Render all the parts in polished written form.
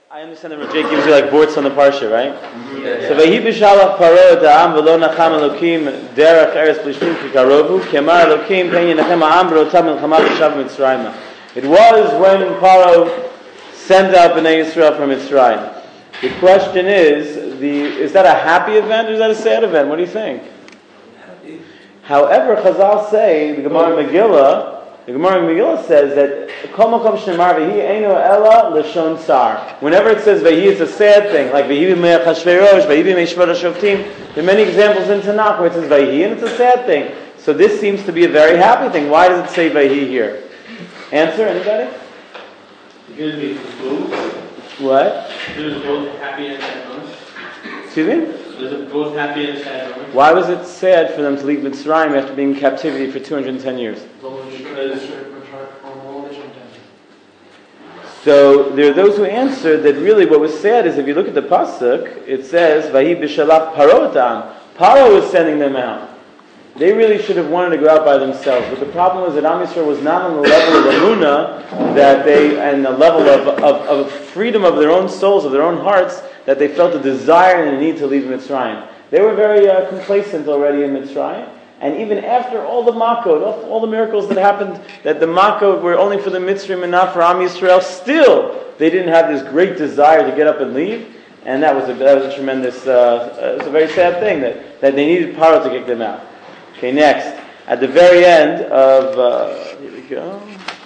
I understand that Jake gives you like boards on the parsha, right? Yeah. So Vahi b'shalach paro et ha'am v'lo nacham Elokim derech eretz plishtim ki karovu k'emar Elokim pen yinachem ha'am v'lotam milchama v'shav Mitzrayim. It was when Paro sent out Bnei Yisrael from Mitzrayim. The question is that a happy event or is that a sad event? What do you think? Happy. However, Chazal say, the Gemara in Megillah says that Kol Makom Shneimar V'hi Eino Ela L'Shon Tsar. Whenever it says V'hi, it's a sad thing, like V'hi B'mei Achashverosh, V'hi B'mei Shvot HaShoftim. There are many examples in Tanakh where it says V'hi, and it's a sad thing. So this seems to be a very happy thing. Why does it say V'hi here? Answer, anybody? Because it's both. What? There's both happy and sad moments. Excuse me? There's both happy and sad moments. Why was it sad for them to leave Mitzrayim after being in captivity for 210 years? So there are those who answer that really what was sad is if you look at the pasuk, it says Vahi b'shalach Paro et ha'am. Paro was sending them out. They really should have wanted to go out by themselves, but the problem was that Am Yisrael was not on the level of Emunah and the level of freedom of their own souls, of their own hearts, that they felt a desire and a need to leave Mitzrayim. They were very complacent already in Mitzrayim, and even after all the makot, all the miracles that happened, that the makot were only for the Mitzrayim and not for Am Yisrael, still they didn't have this great desire to get up and leave, and that was a tremendous, it was a very sad thing that they needed Paro to kick them out. Okay, next. At the very end of, here we go.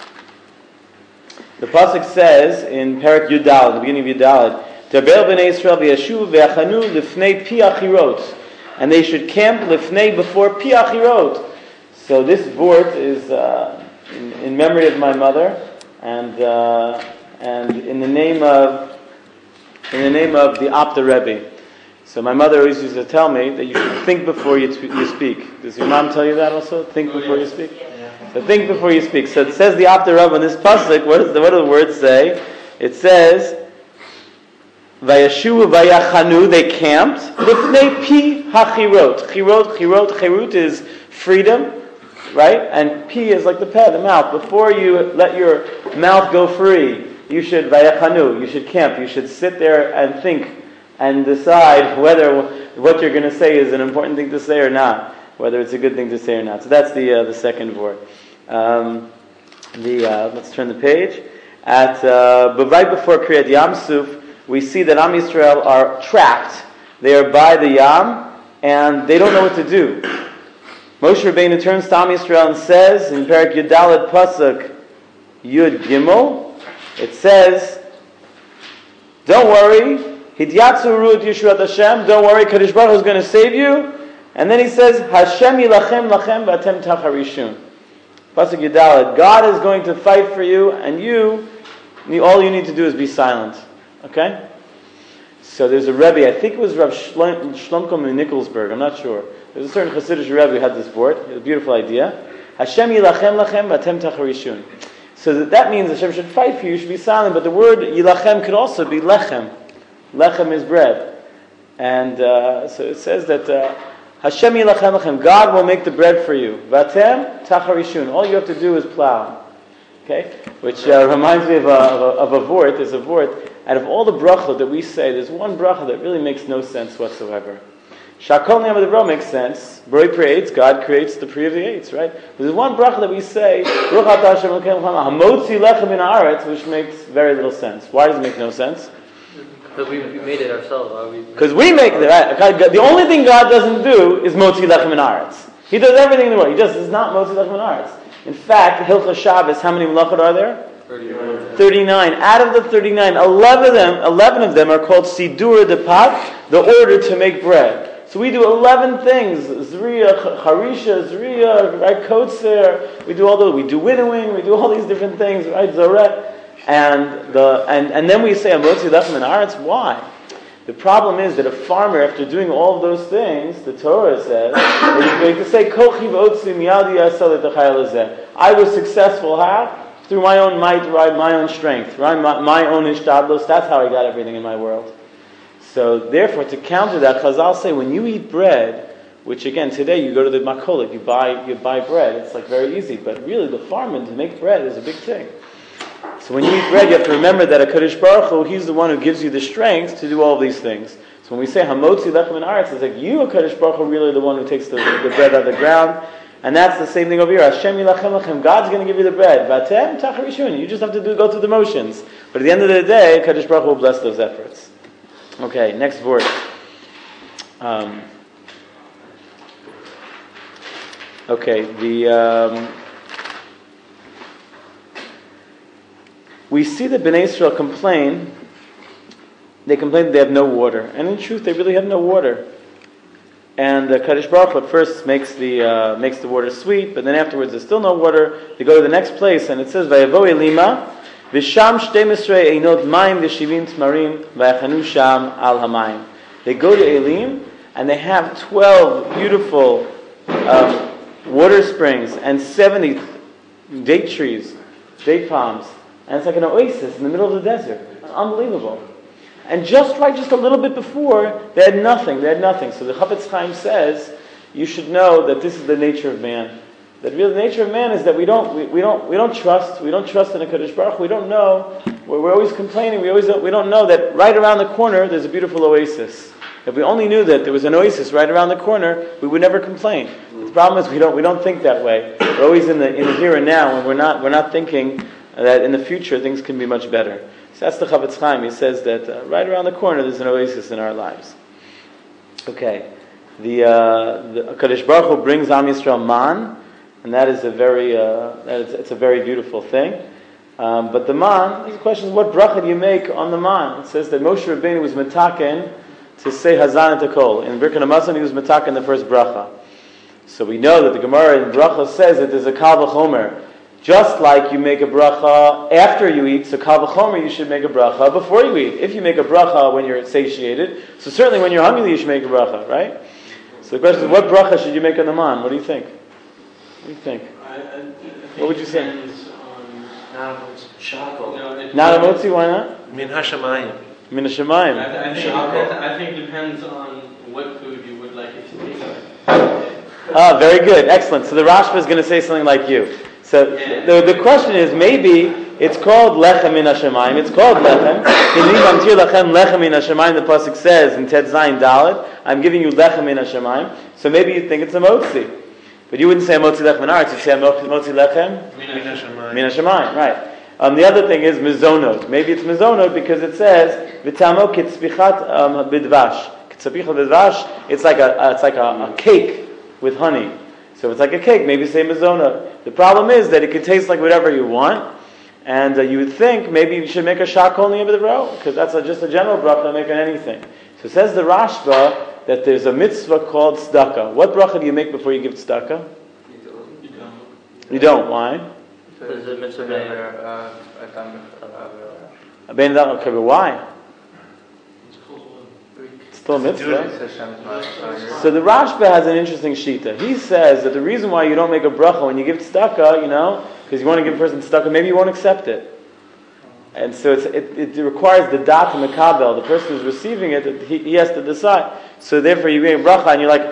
The pasuk says in Perek Yudal, the beginning of Yudal, Terbel b'nei Yisrael v'yashuv v'yachanu lifnei pi achirot, and they should camp lifnei before pi achirot. So this vort is in memory of my mother, and in the name of the Apta Rebbe. So my mother always used to tell me that you should think before you speak. Does your mom tell you that also? Think before you speak? Yeah. So think before you speak. So it says the Apta Rav on this pasuk. What do the words say? It says, Vayashu vayachanu, they camped. Lifnei pi hachirot. Chirut is freedom, right? And pi is like the peh, the mouth. Before you let your mouth go free, you should vayachanu, you should camp. You should sit there and think and decide whether what you're going to say is an important thing to say or not, whether it's a good thing to say or not. So that's the second word. Let's turn the page. Right before Kriyat Yamsuf, we see that Am Yisrael are trapped. They are by the Yam, and they don't know what to do. Moshe Rabbeinu turns to Am Yisrael and says, in Perek Yudalad Pasuk Yud Gimel, it says, don't worry, Hidyatzu Ru'ut Yeshuat Hashem. Don't worry, Kadosh Baruch Hu is going to save you. And then he says, Hashem yilachem lachem v'atem tacharishun. Pasuk Yudalad. God is going to fight for you, and all you need to do is be silent. Okay? So there's a Rebbe, I think it was Rav Shlomko in Nikolsburg, I'm not sure. There's a certain Hasidic Rebbe who had this board. It was a beautiful idea. Hashem yilachem lachem v'atem tacharishun. So that means Hashem should fight for you, you should be silent, but the word yilachem could also be lechem. Lechem is bread. And so it says that Hashem yilachem lachem, God will make the bread for you. Vatem tacharishun. All you have to do is plow. Okay? Which reminds me of a vort. There's a vort. Out of all the brachot that we say, there's one bracha that really makes no sense whatsoever. Shakol Niyam Devro makes sense. Borei creates, God creates the pre of the eights, right? But there's one bracha that we say, Baruch atah Hashem Elokeinu hamotzi lechem min haaretz, which makes very little sense. Why does it make no sense? Because we made it ourselves. Because we make it, right? The only thing God doesn't do is motzi lechem min haaretz. He does everything in the world. He just is not motzi lechem min haaretz. In fact, Hilchos Shabbos, how many melachot are there? 39. Out of the 39, 11 of them are called Sidur de Pat, the order to make bread. So we do 11 things: Zriya, Charisha, Zriya, right? Kotzer. We do all those. We do winnowing. We do all these different things, right? Zoret, and then we say Amotzi Lechem Min Haaretz. Why? The problem is that a farmer, after doing all of those things, the Torah says, that he's going to say, Kochi v'otzi miyadi yaseh l'tachayil hazeh. I was successful. How? Through my own might, right? My own strength, right? My own ishtadlos. That's how I got everything in my world. So therefore, to counter that, Chazal say, when you eat bread, which again, today you go to the makolet, you buy bread, it's like very easy, but really the farming to make bread is a big thing. So So when you eat bread, you have to remember that HaKadosh Baruch Hu, He's the one who gives you the strength to do all these things. So when we say Hamotzi Lechem Min Haaretz, it's like you, HaKadosh Baruch Hu, really the one who takes the bread out of the ground. And that's the same thing over here. Hashem Yilachem Lechem, God's going to give you the bread. Vatem Tacharishun, you just have to go through the motions. But at the end of the day, HaKadosh Baruch Hu will bless those efforts. Okay, next verse. We see that Bnei Israel complain. They complain that they have no water, and in truth, they really have no water. And Kadosh Baruch Hu at first makes the water sweet, but then afterwards there's still no water. They go to the next place, and it says, "Vayavo Elima, v'sham 12 einot mayim v'shivim tmarim v'yachanu sham al hamayim." They go to Elim, and they have 12 beautiful water springs and 70 date trees, date palms, and it's like an oasis in the middle of the desert. Unbelievable. And just a little bit before, they had nothing. So the Chafetz Chaim says, you should know that this is the nature of man. That really the nature of man is that we don't trust in a Kadosh Baruch Hu. We don't know. We're always complaining. We don't know that right around the corner there's a beautiful oasis. If we only knew that there was an oasis right around the corner, we would never complain. The problem is we don't think that way. We're always in the here and now, and we're not thinking that in the future things can be much better. So that's the Chafetz Chaim. He says that right around the corner there's an oasis in our lives. Okay, the Kadosh Baruch Hu brings Am Yisrael man, and that is it's a very beautiful thing. But the man, the question is, what bracha do you make on the man? It says that Moshe Rabbeinu was metaken to say Hazan et Hakol. In Birkat Hamazon he was metaken the first bracha. So we know that the Gemara in Bracha says that there's a Kal V'chomer. Just like you make a bracha after you eat, so Kal V'chomer you should make a bracha before you eat. If you make a bracha when you're satiated, so certainly when you're hungry you should make a bracha, right? So the question is, what bracha should you make on the man? What do you think? What would you say? Not a motzi, why not? Min hashamayim. Min hashamayim. I think it depends on what food you would like it to taste like. Ah, very good, excellent. So the Rashba is going to say something like you. So the question is, maybe it's called lechem min hashamayim. It's called lechem. Lechem min hashamayim. The pasuk says in Tet Zayin Dalet, I'm giving you lechem min hashamayim. So maybe you think it's a motzi, but you wouldn't say a motzi lechem min haaretz. You'd say a motzi lechem min hashamayim. Right. The other thing is mizonot. Maybe it's mizonot because it says v'tamo kitzpichat bidvash. Kitzpichat bidvash. It's like a cake with honey. So if it's like a cake, maybe say mizonot. The problem is that it could taste like whatever you want, and you would think maybe you should make a shakol niyabedivro, because that's just a general bracha to make on anything. So it says the Rashba that there's a mitzvah called tzedakah. What bracha do you make before you give tzedakah? You don't. Why? There's a mitzvah there. Okay, but why? Still a mitzvah. So the Rashba has an interesting shita. He says that the reason why you don't make a bracha when you give tzedakah, because you want to give a person tzedakah, maybe you won't accept it. And so it requires the dat mekabel, the person who's receiving it, that he has to decide. So therefore you make a bracha and you're like,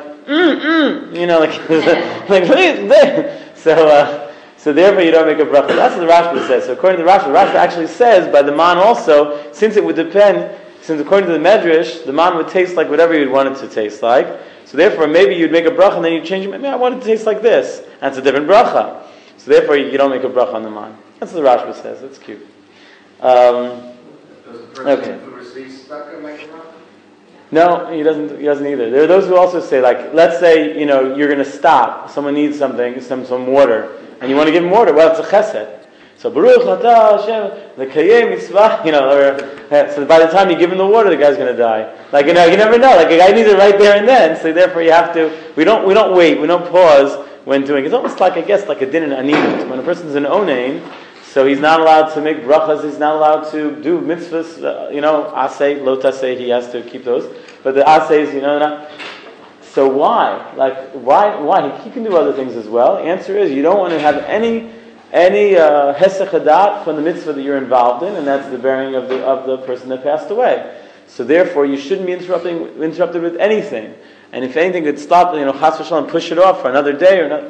So therefore you don't make a bracha. That's what the Rashba says. So according to the Rashba actually says by the man also, since it would depend, since according to the Medrash, the man would taste like whatever you'd want it to taste like. So therefore maybe you'd make a bracha and then you'd change it. Maybe I want it to taste like this. And it's a different bracha. So therefore you don't make a bracha on the man. That's what the Rashba says. That's cute. Does the person who receives tzedakah make a bracha? No, he doesn't either. There are those who also say, like, let's say, you're going to stop. Someone needs something, some water, and you want to give him water. Well, it's a chesed. So Baruch Atah Hashem, the Kayem Mitzvah, so by the time you give him the water, the guy's going to die. Like, you never know. Like, a guy needs it right there and then. So therefore, you have to. We don't wait. We don't pause when doing. It's almost like, I guess, like a din in aniyut. When a person's an onein, so he's not allowed to make brachas. He's not allowed to do mitzvahs. Asay, lo tasay. He has to keep those. But the asays, not. So why? Like, why? He can do other things as well. The answer is you don't want to have any hesech hadat from the mitzvah that you're involved in, and that's the burying of the person that passed away. So therefore, you shouldn't be interrupted with anything. And if anything could stop, chas v'shalom, push it off for another day or not. So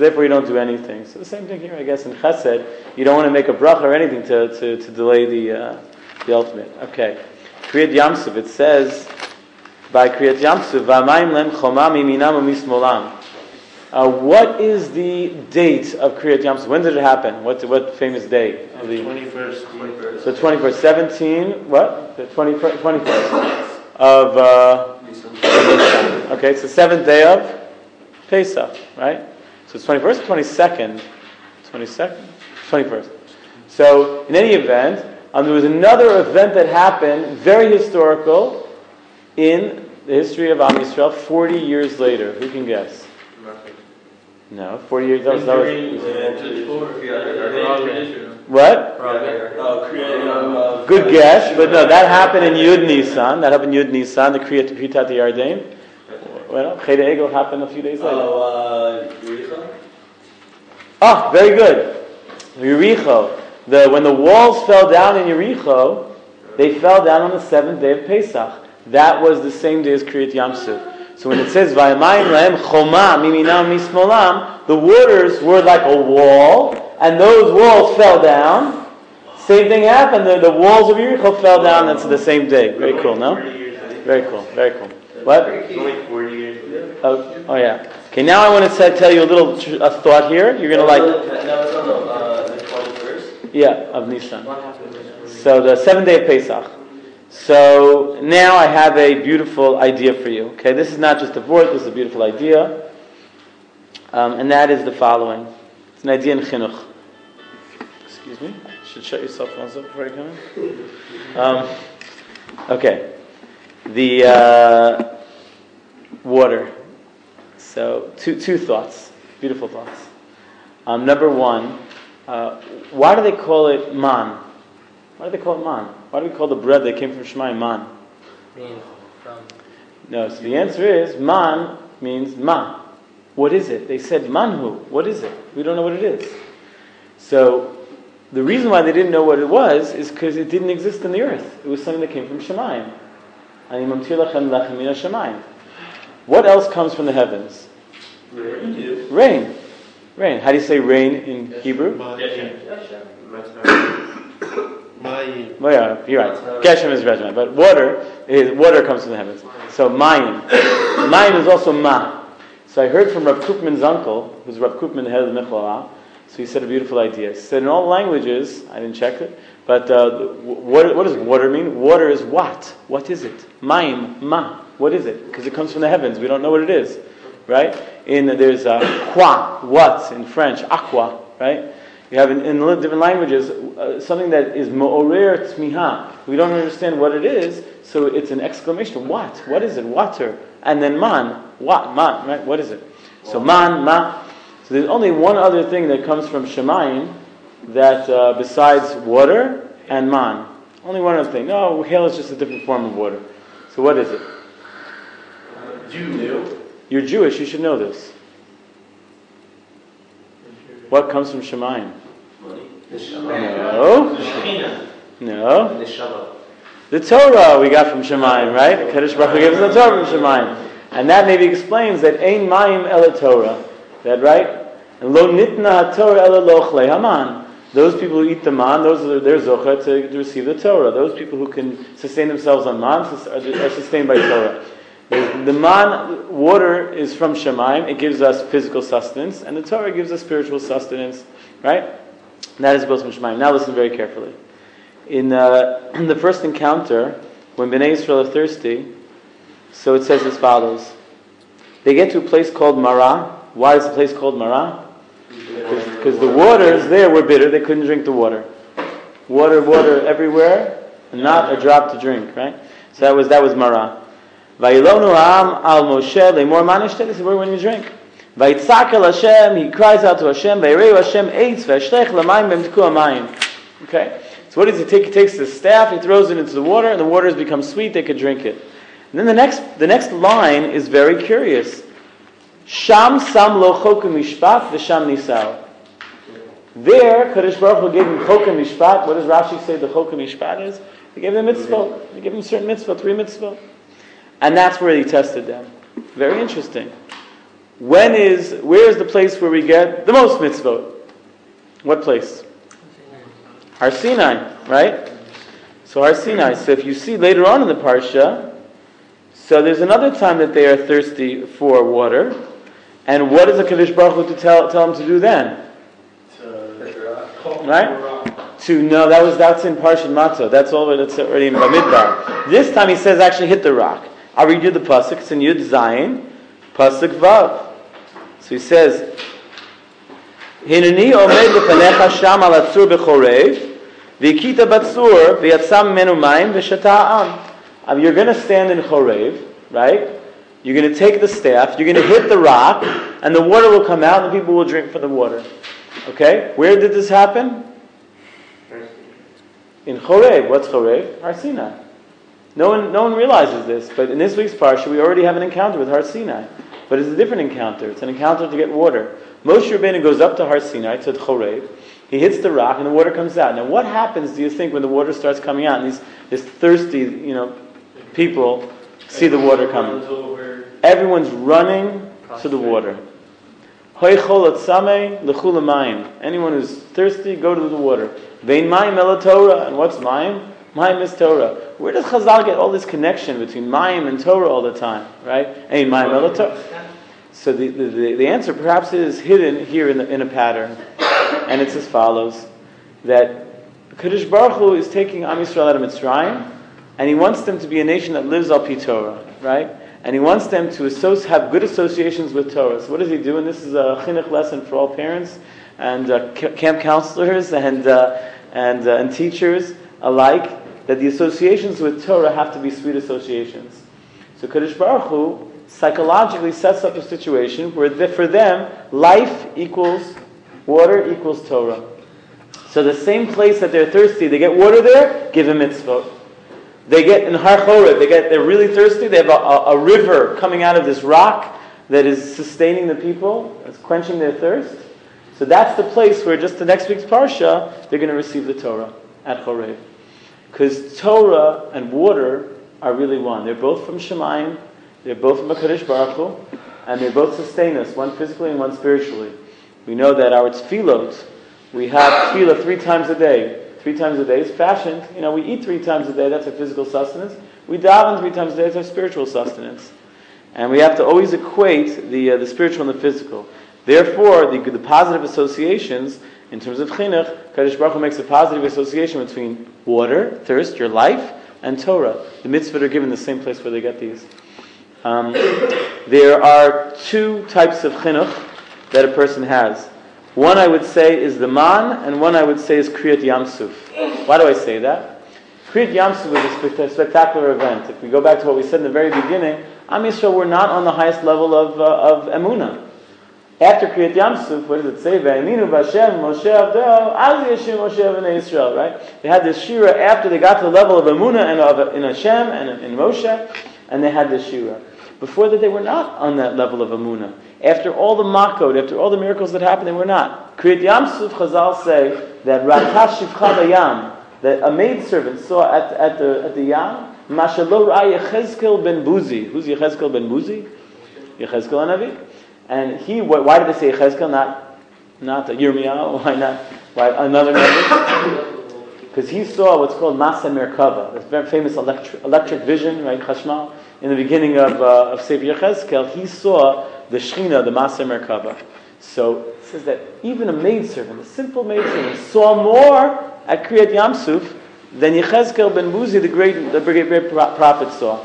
So therefore you don't do anything. So the same thing here, I guess, in Chesed. You don't want to make a bracha or anything to delay the ultimate. Okay. Kriyat Yamsuf, it says, by Kriyat Yamsuf, V'amayim lem choma miminam u'mismolam. What is the date of Kriyat Yamsuf? When did it happen? What famous day? The 21st. So 21st, 17, what? The 21st of Nisan. Okay, it's the 7th day of Pesach, right? So it's 21st, 22nd? 22nd? 21st. So, in any event, there was another event that happened, very historical, in the history of Am Yisrael, 40 years later. Who can guess? No, 40 years. That was what? Good guess, but no, that happened in Yud Nisan. That happened in Yud Nisan, the Kritat Yarden. Well, Ched Egel happened a few days later. Yericho? Ah, very good. Yericho. When the walls fell down in Yericho, they fell down on the 7th day of Pesach. That was the same day as Kriyat Yamsuf. So when it says Vayamayim lehem choma miminam mismolam, the waters were like a wall, and those walls fell down. Same thing happened. The walls of Yericho fell down. That's the same day. Very cool, no? Very cool. Very cool. What? It's only 40 years later. Oh yeah. Okay, now I want to tell you a little thought here. You're going to like... That was on the 21st? Yeah, of Nisan. What happened? So the 7th day of Pesach. So now I have a beautiful idea for you. Okay, this is not just a word, this is a beautiful idea. And that is the following. It's an idea in Chinuch. Excuse me? You should shut your cell phones up before you come in. Okay. The water. So two thoughts. Beautiful thoughts. Number one, why do they call it man? Why do they call it man? Why do we call the bread that came from Shemayim man? No, so the answer is man means ma. What is it? They said manhu. What is it? We don't know what it is. So the reason why they didn't know what it was is because it didn't exist in the earth. It was something that came from Shemayim. Ani mamtir lachem lechem min hashamayim. What else comes from the heavens? Rain. Rain. How do you say rain in Hebrew? Mayim. Well, yeah, you're right. Geshem is regimen, but water comes from the heavens. So mayim. Mayim is also ma. So I heard from Rav Koopman's uncle, who's Rav Koopman, the head of the Michlala. So he said a beautiful idea. He said in all languages, I didn't check it, but what does water mean? Water is what? What is it? Mayim, ma. What is it? Because it comes from the heavens. We don't know what it is, right? There's quoi, what in French, aqua, right? You have in different languages something that is mo'orer tzmiha. We don't understand what it is, so it's an exclamation. What? What is it? Water. And then man. What? Man, right? What is it? So man, ma. So there's only one other thing that comes from Shemayim that besides water and man. Only one other thing. No, hail is just a different form of water. So what is it? Jew. You're Jewish, you should know this. What comes from Shemayim? No. No. The Torah we got from Shemayim, right? Kadosh Baruch Hu gives us the Torah from Shemayim. And that maybe explains that Ein Mayim Ela Torah. That right? And Lo Nitna HaTorah Ela Lochlei Haman. Those people who eat the man, those are their zochah to receive the Torah. Those people who can sustain themselves on man are sustained by Torah. The man, water is from Shemayim. It gives us physical sustenance, and the Torah gives us spiritual sustenance, right? And that is both from Shemayim. Now listen very carefully. In the first encounter, when Bnei Yisrael are thirsty, so it says as follows. They get to a place called Marah. Why is the place called Marah? Because the waters there were bitter. They couldn't drink the water. Water everywhere, and not a drop to drink, right? So that was Marah. Vayilonu ha'am al Moshe le'mor manishte. This is where when you drink. Vayitzak el Hashem. He cries out to Hashem. Vayireu Hashem eitz v'ashlech l'mayim b'mtiku ha'mayim. Okay. So what does he take? He takes the staff. He throws it into the water, and the water has become sweet. They could drink it. And then the next line is very curious. Sham sam lo chok mishpat v'sham nisal. There, Kadosh Baruch Hu gave him chok mishpat. What does Rashi say the chok mishpat is? They gave them mitzvot. They gave them certain mitzvot, 3 mitzvot. And that's where he tested them. Very interesting. where is the place where we get the most mitzvot? What place? Har Sinai, right? So Har Sinai. So if you see later on in the parsha, so there's another time that they are thirsty for water, and what does the Kadosh Baruch Hu to tell them to do then? Right? That's in Parshat Matzah. That's already in Bamidbar. This time he says actually hit the rock. I'll read you the pasuk. It's in Yud Zayin, pasuk Vav. So he says, "Hineni omed lefanecha sham al atzur bechorev, v'ikita batzur v'yatzam menu mayim v'shata am." You're going to stand in Chorev, right? You're going to take the staff. You're going to hit the rock, and the water will come out, and the people will drink from the water. Okay, where did this happen? In Chorev. What's Chorev? Har Sinai. No one realizes this, but in this week's parsha, we already have an encounter with Har Sinai. But it's a different encounter. It's an encounter to get water. Moshe Rabbeinu goes up to Har Sinai, to Chorev. He hits the rock, and the water comes out. Now, what happens, do you think, when the water starts coming out, and these thirsty, people see the water coming? Everyone's running to the water. Anyone who's thirsty, go to the water. Vein mayim ela Torah. And what's mayim? Mayim is Torah. Where does Chazal get all this connection between mayim and Torah all the time? Right? Ein mayim ela Torah. So the answer perhaps is hidden here in a pattern, and it's as follows: that Kadosh Baruch Hu is taking Am Yisrael out of Mitzrayim, and He wants them to be a nation that lives al pi Torah, right? And He wants them to have good associations with Torah. So what does He do? And this is a chinuch lesson for all parents and camp counselors and teachers alike, that the associations with Torah have to be sweet associations. So Kadosh Baruch Hu psychologically sets up a situation where for them, life equals water equals Torah. So the same place that they're thirsty, they get water there, give a mitzvah. They get in Har Chorev, they're really thirsty, they have a river coming out of this rock that is sustaining the people, it's quenching their thirst. So that's the place where just the next week's parsha, they're going to receive the Torah at Chorev. Because Torah and water are really one. They're both from Shemayim, they're both from HaKadosh Baruch Hu, and they both sustain us, one physically and one spiritually. We know that our tefillot, we have tefillah 3 times a day. 3 times a day is fashioned. We eat 3 times a day, that's our physical sustenance. We daven 3 times a day, that's our spiritual sustenance. And we have to always equate the spiritual and the physical. Therefore, the positive associations, in terms of chinuch, Kadosh Baruch Hu makes a positive association between water, thirst, your life, and Torah. The mitzvot are given the same place where they get these. There are 2 types of chinuch that a person has. One I would say is the man, and one I would say is Kriyat Yamsuf. Why do I say that? Kriyat Yamsuf is a spectacular event. If we go back to what we said in the very beginning, Am Yisrael were not on the highest level of emunah. After Kriyat Yamsuf, what does it say? Ve'eminu b'Hashem Moshe Avdeo Az Yeshim Moshe B'nei Yisrael. Right? They had this shira after they got to the level of emunah and in Hashem and in Moshe, and they had this shira. Before that, they were not on that level of emunah. After all the makot, after all the miracles that happened, they were not. Kriyat Yamsuf, Chazal say that Ratash Shivcha Bayam, that a maidservant saw at the Yam, Mashalo Ra Yechezkel ben Buzi. Who's Yechezkel ben Buzi? Yechezkel Hanavi. And why did they say Yechezkel, not Yirmiyahu? Why not? Why another Navi? Because he saw what's called Masa Merkava, this very famous electric vision, right? Chashmal. In the beginning of Sefer Yechezkel, he saw the Shechina, the Masa Merkava. So it says that even a maidservant, a simple maidservant, saw more at Kriyat Yamsuf than Yechezkel ben Buzi, the great prophet, saw.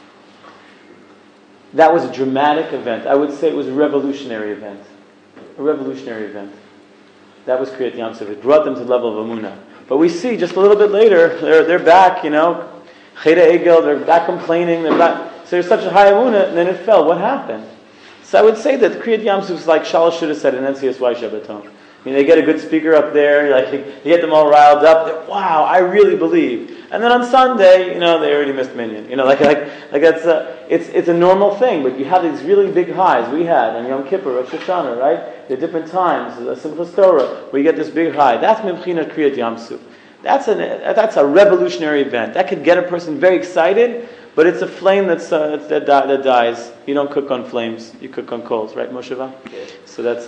That was a dramatic event. I would say it was a revolutionary event. A revolutionary event. That was Kriyat Yamsuf. It brought them to the level of Amunah. But we see just a little bit later, they're back, Cheda Egel, they're back complaining, they're back. So there's such a high Amunah, and then it fell. What happened? So I would say that Kriyat Yamsuf is like Shalosh should have said in NCSY Shabbaton. They get a good speaker up there, you get them all riled up. Wow, I really believe. And then on Sunday, they already missed Minyan. That's it's a normal thing. But you have these really big highs. We had on Yom Kippur, Rosh Hashanah, right? There are different times, Simchas Torah, where you get this big high. That's Mimchina Kriyat Yamsuf. That's a revolutionary event. That could get a person very excited, But it's a flame that dies. You don't cook on flames. You cook on coals, right, Mosheva? Yeah. So that's...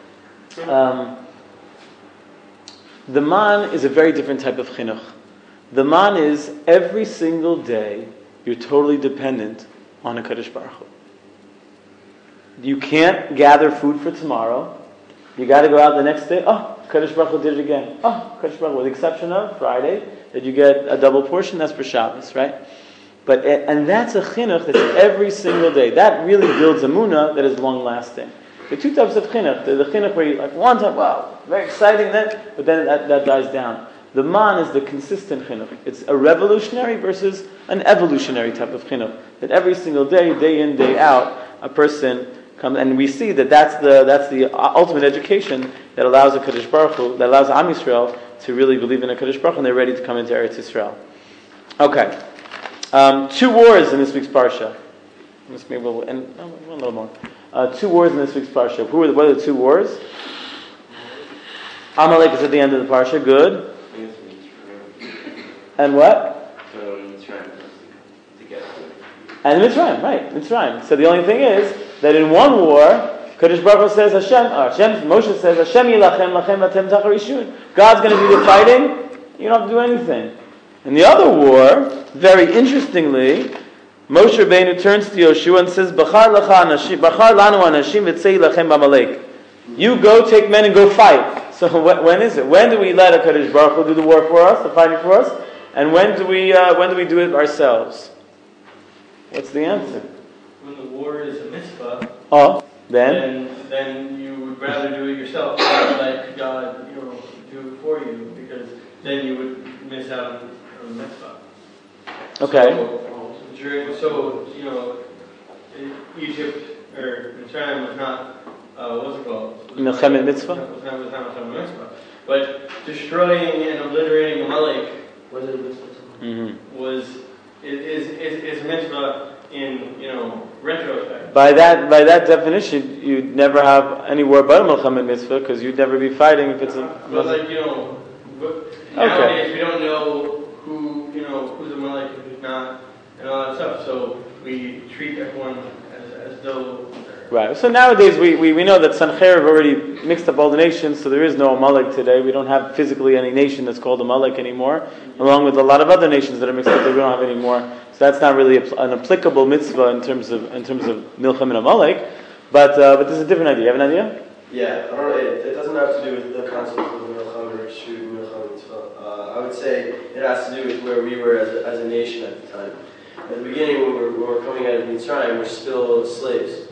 the man is a very different type of chinuch. The man is every single day you're totally dependent on a Kadosh Baruch Hu. You can't gather food for tomorrow. You got to go out the next day. Oh, Kadosh Baruch Hu did it again. Oh, Kadosh Baruch Hu, with the exception of Friday, that you get a double portion. That's for Shabbos, right? And that's a chinuch that's every single day. That really builds a munah that is long lasting. The two types of chinuch, the chinuch where you like one time, wow, very exciting, but then that dies down. The man is the consistent chinuch. It's a revolutionary versus an evolutionary type of chinuch. That every single day, day in, day out, a person comes, and we see that's the ultimate education that allows a Kadosh Baruch Hu, that allows Am Yisrael to really believe in a Kadosh Baruch Hu, and they're ready to come into Eretz Yisrael. Okay, 2 wars in this week's parsha. Maybe one little more. 2 wars in this week's parsha. What are the 2 wars? Amalek is at the end of the parsha. Good. And what? And Mitzrayim, right? Mitzrayim. So the only thing is that in one war, Kadosh Baruch Hu says, Moshe says, Hashem yilachem lachem vatem tacharishun. God's going to do the fighting. You don't have to do anything. In the other war, very interestingly, Moshe Rabbeinu turns to Yoshua and says, Bachar lanu anashim v'tzei lachem b'Amalek. You go take men and go fight. So when is it? When do we let a Kadosh Baruch Hu do the war for us, the fighting for us? And when do we do it ourselves? What's the answer? When the war is a mitzvah, then you would rather do it yourself, not let God, do it for you, because then you would miss out on the mitzvah. Okay. So Egypt or Mitzrayim was not what's it called? Milchemet Mitzvah. Was not Milchemet Mitzvah, but destroying and obliterating Amalek was a mitzvah. Mm-hmm. Is a mitzvah in retrospect. By that definition, you'd never have any war but a Milchemet Mitzvah because you'd never be fighting if it's a. But nowadays we don't know who's a Amalek and who's not, and all that stuff. So we treat everyone as though. Right. So nowadays we know that Sancherib already mixed up all the nations, so there is no Amalek today. We don't have physically any nation that's called Amalek anymore, along with a lot of other nations that are mixed up that we don't have anymore. So that's not really an applicable mitzvah in terms of Milchem and Amalek. But this is a different idea. You have an idea? Yeah. It doesn't have to do with the concept of Milchem or Shud Milchem mitzvah. I would say it has to do with where we were as a nation at the time. At the beginning, when we were coming out of Mitzrayim, we're still slaves.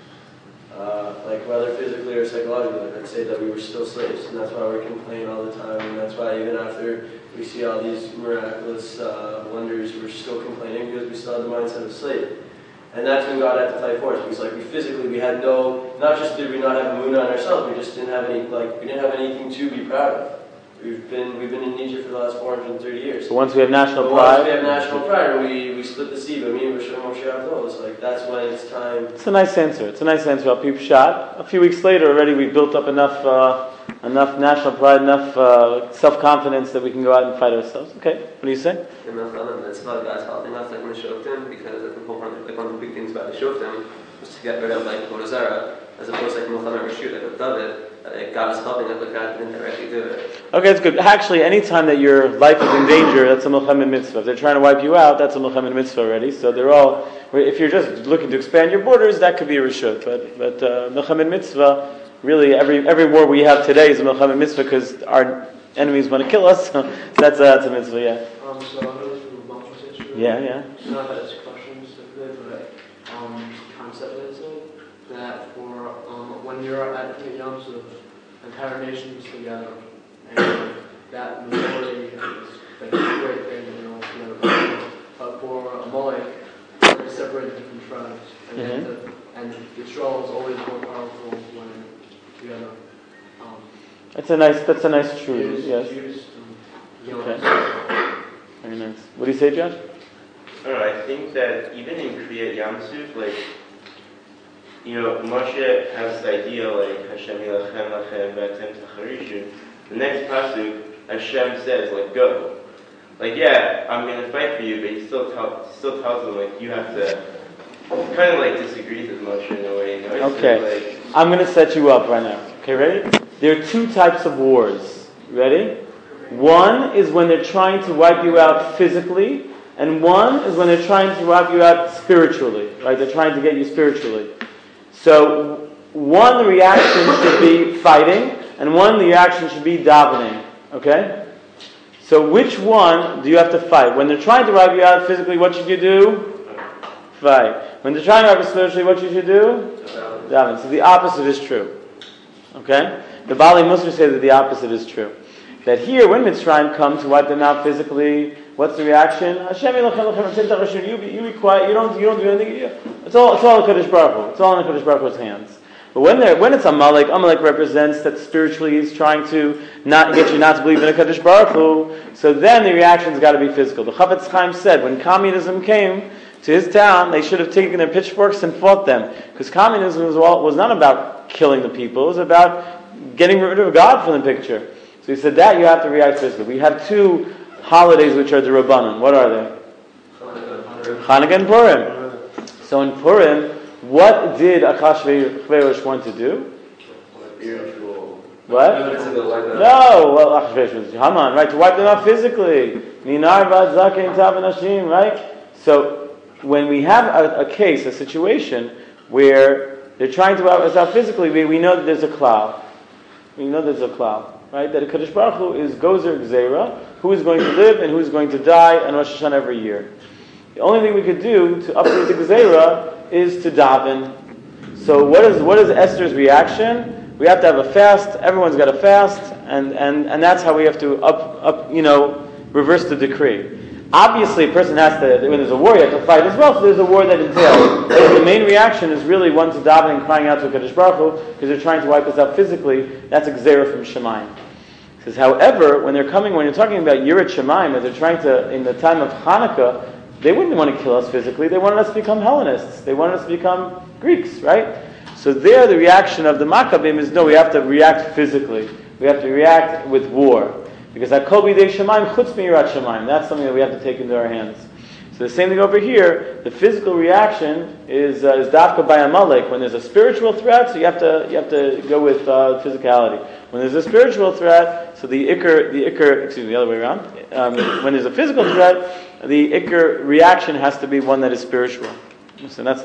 Whether physically or psychologically, I'd say that we were still slaves, and that's why we complain all the time, and that's why even after we see all these miraculous wonders, we're still complaining because we still have the mindset of slave. And that's when God had to fight for us, because we had not just did we not have a moon on ourselves, we just didn't have anything to be proud of. We've been in Egypt for the last 430 years. So once we have national pride, and we split the sea, but me and Moshe Rabbeinu, it's that's when it's time. It's a nice answer. I'll peep shot. A few weeks later, already we've built up enough national pride, enough self-confidence that we can go out and fight ourselves. Okay, what do you say? That's about God's helping us in the Shoftim, because I think one of the big things about the Shoftim was to get rid of Avodah Zarah, as opposed to Milchem Reshut, with David. God is helping us, but God didn't directly do it. Okay, that's good. Actually, any time that your life is in danger, that's a Milchemet Mitzvah. If they're trying to wipe you out, that's a Milchemet Mitzvah already. So they're all. If you're just looking to expand your borders, that could be a Reshut. But Milchemet Mitzvah, really, every war we have today is a Milchemet Mitzvah because our enemies want to kill us. So that's a mitzvah. Yeah. So I know this from Bumper's history. Yeah. Not that it's a question specifically, but concept is that for when you're at Yom Tov, entire nations together, and that majority is a great thing, together. But for Amalek, they're separated different tribes, and Israel is always more powerful when together. That's a nice truth. Yes. Okay. Very nice. What do you say, Josh? I don't know, I think that even in Kriyat Yamsuf, Moshe has this idea Hashem yilachem lachem vatem tacharishun. The next pasuk, Hashem says, go. like, yeah, I'm gonna fight for you, but he still tells them like you have to kind of like disagrees with Moshe in a way. You know? Okay, I'm going to set you up right now. Okay, ready? There are two types of wars. Ready? One is when they're trying to wipe you out physically, and one is when they're trying to wipe you out spiritually. Right? They're trying to get you spiritually. So one reaction should be fighting, and one reaction should be davening. Okay? So which one do you have to fight? When they're trying to wipe you out physically, what should you do? Fight. When they're trying to wipe you spiritually, what you should do? Daven. So the opposite is true. Okay? The Bali Muslims say that the opposite is true. That here, when Mitzrayim come to wipe them out physically, what's the reaction? Hashem, you be quiet. You don't do anything. It's all the Kodesh Baruch Hu. It's all in the Kodesh Baruch Hu's hands. But when it's Amalek represents that spiritually he's trying to not get you not to believe in a Kodesh Baruch Hu. So then the reaction's got to be physical. The Chafetz Chaim said when communism came to his town, they should have taken their pitchforks and fought them, because communism was not about killing the people; it was about getting rid of God from the picture. So he said that you have to react physically. We have two holidays which are the Rabbanon. What are they? Chanukah and Purim. So in Purim, what did Achashverosh want to do? What? No, well, Achashverosh was Haman, right? To wipe them out physically. Minar bad zaken tav nashim, right? So when we have a case, a situation where they're trying to wipe us out physically, we know that there's a cloud. We know there's a cloud, right? That a Kadosh Baruch Hu is Gozer Gzeira, who is going to live and who is going to die on Rosh Hashanah every year. The only thing we could do to uproot the Gzeira is to daven. So what is Esther's reaction? We have to have a fast. Everyone's got to fast, and that's how we have to reverse the decree. Obviously, a person has to, when there's a war, you have to fight as well, so there's a war that entails. The main reaction is really one to daven and crying out to Kadosh Baruch Hu, because they're trying to wipe us out physically. That's a gzeira from Shemayim. It says, however, when you're talking about Yirat Shemayim, that they're trying to, in the time of Hanukkah, they wouldn't want to kill us physically, they wanted us to become Hellenists, they wanted us to become Greeks, right? So there, the reaction of the Maccabim is, no, we have to react physically. We have to react with war. Because Hakol b'yedei Shemayim chutz miyirat Shemayim. That's something that we have to take into our hands. So the same thing over here. The physical reaction is dafka by Amalek. When there's a spiritual threat, so you have to go with physicality. When there's a spiritual threat, so the other way around. When there's a physical threat, the ikr reaction has to be one that is spiritual. So that's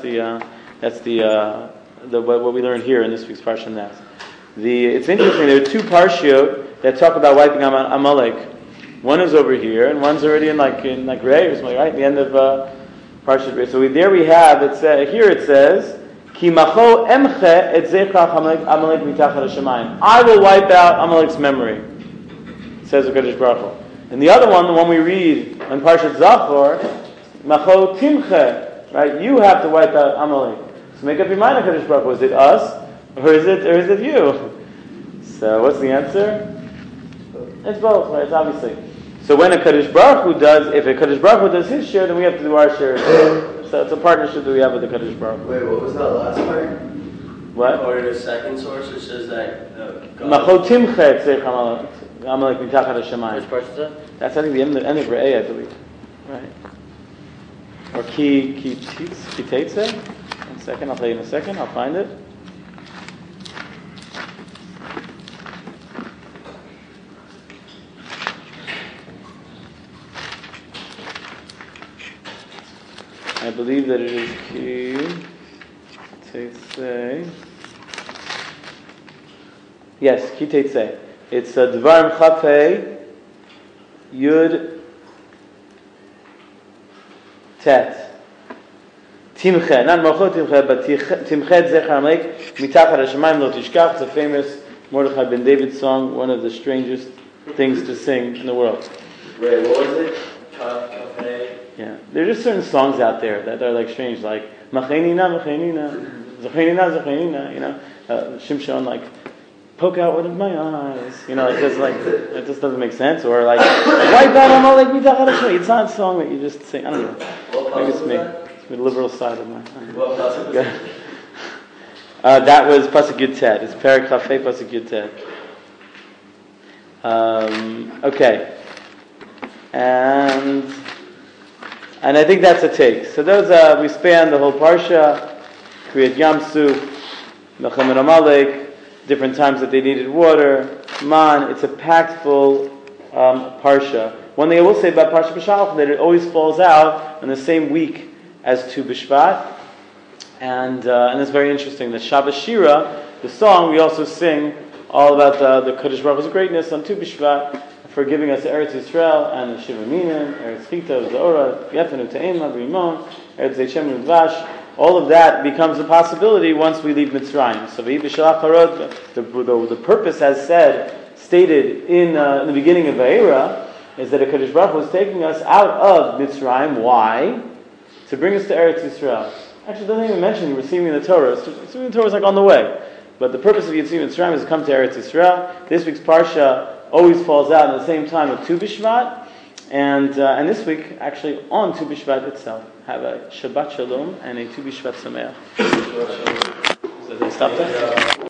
what we learned here in this week's Parsha Nas. It's interesting. There are two parshiot that talk about wiping Amalek. One is over here, and one's already in Rei or something, right? At the end of Parshat Rei. So there we have, here it says, Ki macho emche et zechach Amalek mitachar hashamayim. I will wipe out Amalek's memory, says the Kodesh Baruch Hu. And the other one, the one we read on Parshat Zachor, macho timche, right? You have to wipe out Amalek. So make up your mind, Kodesh Baruch Hu. Is it us? Or is it you? So what's the answer? It's both, right? It's obviously. So when a Kadosh Baruch Hu if a Kadosh Baruch Hu does his share, then we have to do our share. So it's a partnership that we have with the Kadosh Baruch Hu. Wait, what was that last part? What? According to the second source, it says that Machotim chet zeich Amalek mitachar hashamayim. Which part is that? That's I think the end of Re'eh, I believe. Right. Or ki teitze. 1 second, I'll tell you in a second. I'll find it. I believe that it is Ki Teitze. Yes, Ki Teitze. It's Dvarim Chafei Yud Tet. Timche, not Malchot Timche, but Timche Zecher Amalek Mitachar Hashamayim Lo Tishkach. It's a famous Mordechai Ben David song, one of the strangest things to sing in the world. Wait, what was it? Cafe. Yeah, there are just certain songs out there that are like strange, like Machenina, Machenina, Zachenina, Zachenina. Shimshon, like poke out one of my eyes. It just doesn't make sense. Or like wipe out Amalek mitachar hashamayim. It's not a song that you just sing. I don't know. Maybe it's me. It's the liberal side of my. What pasuk was that? That was pasuk Yud Tet. It's Perek Chafei pasuk Yud Tet. Okay. and I think that's a take. So those we span the whole parsha, Kriyat Yamsuf, Milchemet Amalek, different times that they needed water, man. It's a packed full parsha. One thing I will say about Parsha B'Shalach, that it always falls out on the same week as Tu B'Shvat, and it's very interesting. The Shabbos Shira, the song, we also sing all about the Kodesh Baruch Hu's greatness on Tu B'Shvat for giving us Eretz Yisrael and the Shiva Minim, Eretz Chita, Zora, Yefenu Te'ema, B'Rimon, Eretz Zeichem Udvash. All of that becomes a possibility once we leave Mitzrayim. So V'hi B'Shalach Harod, the purpose, as stated in the beginning of Vayera, is that HaKadosh Baruch Hu was taking us out of Mitzrayim. Why? To bring us to Eretz Yisrael. Actually, it doesn't even mention receiving the Torah. Receiving the Torah is like on the way. But the purpose of Yitzim Mitzrayim is to come to Eretz Yisrael. This week's Parsha always falls out at the same time of Tu B'Shvat. And this week, actually, on Tu B'Shvat itself. Have a Shabbat Shalom and a Tu B'Shvat Sameach. So they stop there?